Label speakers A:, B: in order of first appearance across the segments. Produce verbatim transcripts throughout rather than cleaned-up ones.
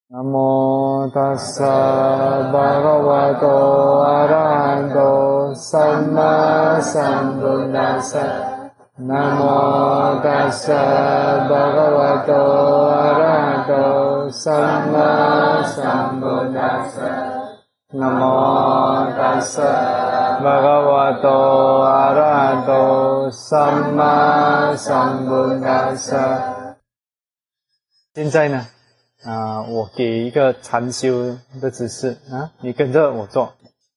A: 南无ตัสสะภะคะวะโตอะระหะโตสัมมาสัมพุทธัสสะนะโมตัสสะภะคะวะโตอะระหะโตสัมมาสัมพุทธัสสะนะโมตัสสะภะคะวะโตอะระหะโตสัมมาสัมพุทธัสสะ现在呢啊、呃，我给一个禅修的姿势啊，你跟着我做。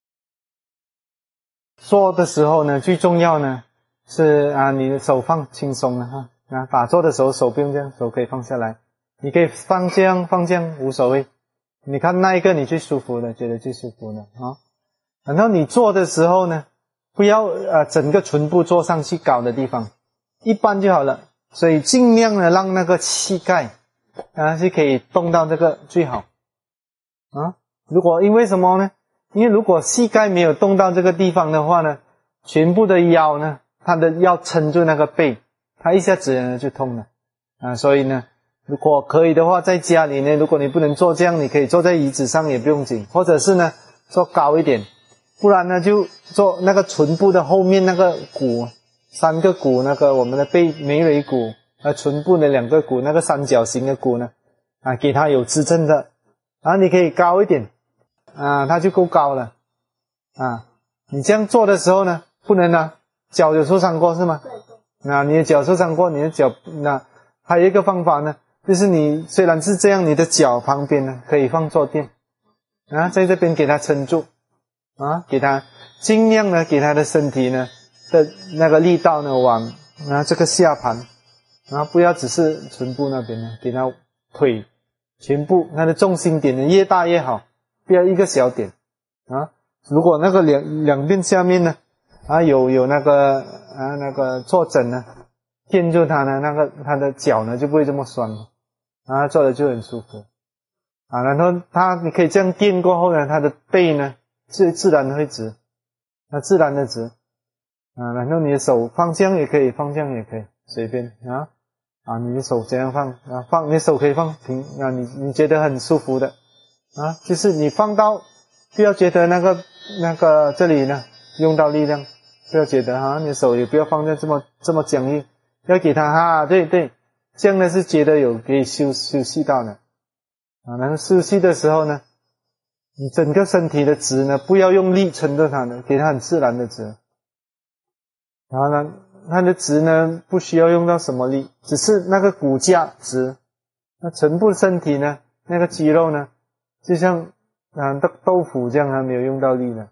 A: 做的时候呢，最重要呢是啊，你的手放轻松了哈啊，打坐的时候手不用这样，手可以放下来，你可以放这样放这样无所谓。你看那一个你最舒服的，觉得最舒服的啊。然后你做的时候呢，不要呃整个唇部坐上去高的地方，一般就好了。所以尽量的让那个膝盖啊，是可以动到这个最好啊。如果因为什么呢？因为如果膝盖没有动到这个地方的话呢，全部的腰呢，它的要撑住那个背，它一下子呢就痛了啊。所以呢，如果可以的话，在家里呢，如果你不能坐这样，你可以坐在椅子上也不用紧，或者是呢坐高一点，不然呢就坐那个唇部的后面那个骨，三个骨，那个我们的背眉尾骨。呃，唇部的两个骨，那个三角形的骨呢，啊，给它有支撑的，啊，你可以高一点，啊，它就够高了，啊，你这样做的时候呢，不能呢，脚有受伤过是吗？啊，你的脚受伤过，你的脚，那还有一个方法呢，就是你虽然是这样，你的脚旁边呢可以放坐垫，啊，在这边给它撑住，啊，给它尽量呢，给它的身体呢的那个力道呢往啊这个下盘。啊，不要只是唇部那边呢，给它腿全部它的重心点呢越大越好，不要一个小点啊。如果那个两两边下面呢啊有有那个啊那个坐枕呢垫住它呢，那个它的脚呢就不会这么酸了啊，坐的就很舒服啊。然后它你可以这样垫过后呢，它的背呢自自然会直，它自然的直啊。然后你的手放这样也可以，放这样也可以，随便啊。啊，你的手这样放啊，放你的手可以放平啊，你你觉得很舒服的啊，就是你放到不要觉得那个那个这里呢用到力量，不要觉得啊，你的手也不要放在这么这么僵硬，要给它啊，对对，这样呢是觉得有可以休休息到的啊。然后休息的时候呢，你整个身体的直呢，不要用力撑着它呢，给它很自然的直，然后呢。它的直呢不需要用到什么力，只是那个骨架直，那全部身体呢那个肌肉呢就像啊豆豆腐这样，还没有用到力的。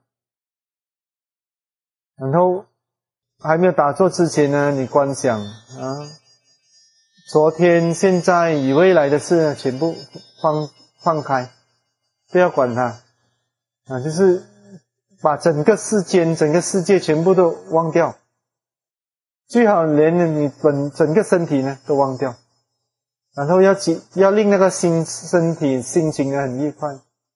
A: 然后还没有打坐之前呢，你观想啊，昨天现在与未来的事呢全部放放开，不要管它啊，就是把整个世间整个世界全部都忘掉，最好连你本整个身体呢都忘掉，然后要要令那个心身体心情呢很愉快。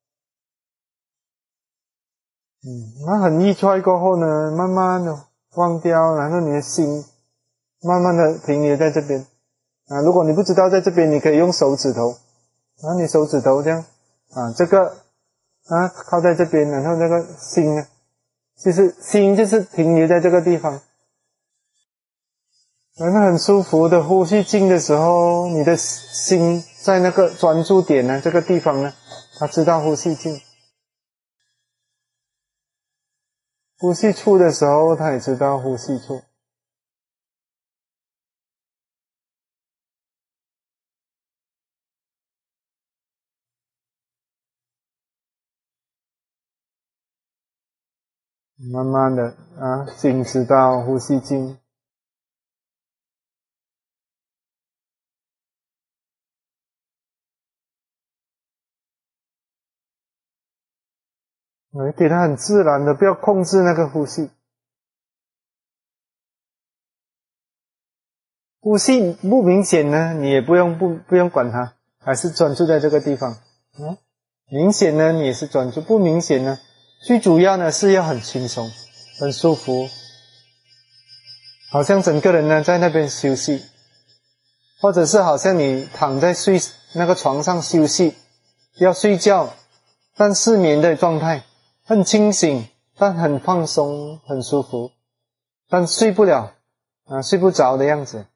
A: 嗯，那很愉快过后呢，慢慢的忘掉，然后你的心慢慢的停留在这边啊。如果你不知道在这边，你可以用手指头啊，你手指头这样啊，这个啊靠在这边，然后那个心呢，就是心就是停留在这个地方。然后很舒服的呼吸进的时候，你的心在那个专注点呢，这个地方呢，它知道呼吸进。呼吸出的时候，它也知道呼吸出。慢慢的啊，心知道呼吸进。你给它很自然的，不要控制那个呼吸。呼吸不明显呢，你也不用不不用管它，还是专注在这个地方。嗯，明显呢，你也是专注；不明显呢，最主要呢是要很轻松、很舒服，好像整个人呢在那边休息，或者是好像你躺在睡那个床上休息要睡觉，但失眠的状态，很清醒，但很放松，很舒服，但睡不了啊，睡不着的样子，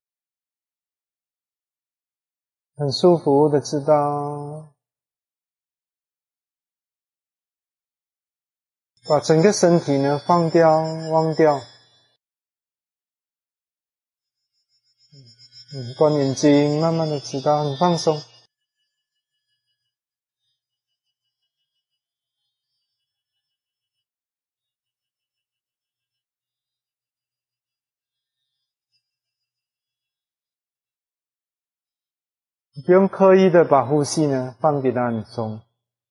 A: 很舒服的知道，把整个身体呢放掉，忘掉。嗯，关眼睛，慢慢的知道，很放松。不用刻意的把呼吸呢放给它很松。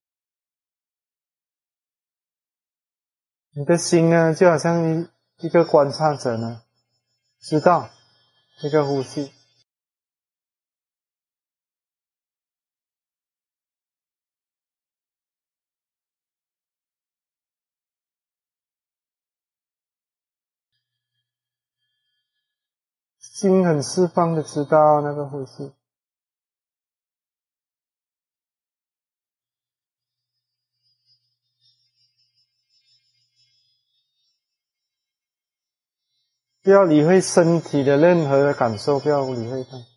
A: 你的心呢，就好像一一个观察者呢，知道这个呼吸。心很释放的知道那个呼吸。不要理会身体的任何的感受，不要理会它。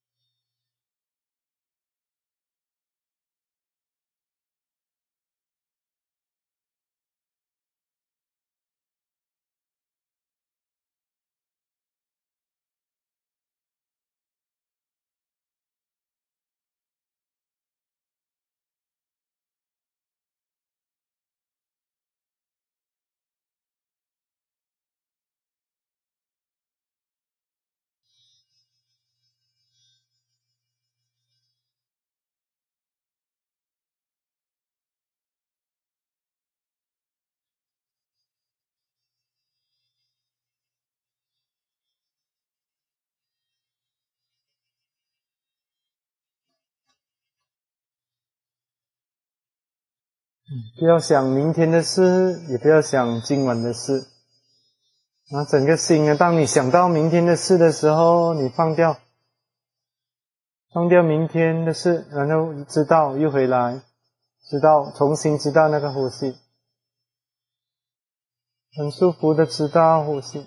A: 不要想明天的事，也不要想今晚的事。那整个心呢，当你想到明天的事的时候，你放掉，放掉明天的事，然后知道又回来，知道重新知道那个呼吸，很舒服的知道呼吸。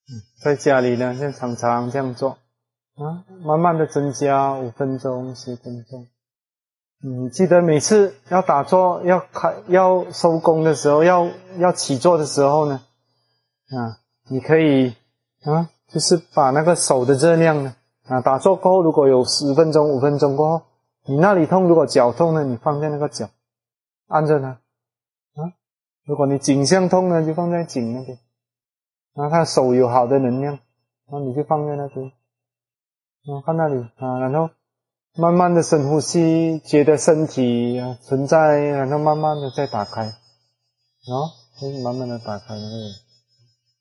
A: 在家里呢，就常常这样做啊，慢慢的增加五分钟、十分钟。你记得每次要打坐、要开、要收工的时候、要要起坐的时候呢，啊，你可以啊，就是把那个手的热量呢，啊，打坐过后如果有十分钟、五分钟过后，你那里痛，如果脚痛呢，你放在那个脚，按着它，啊，如果你颈项痛呢，就放在颈那边。然后他手有好的能量，然后你就放在那边，然后看那里啊，然后慢慢的深呼吸，觉得身体啊存在，然后慢慢的再打开，然后可以慢慢的打开那个。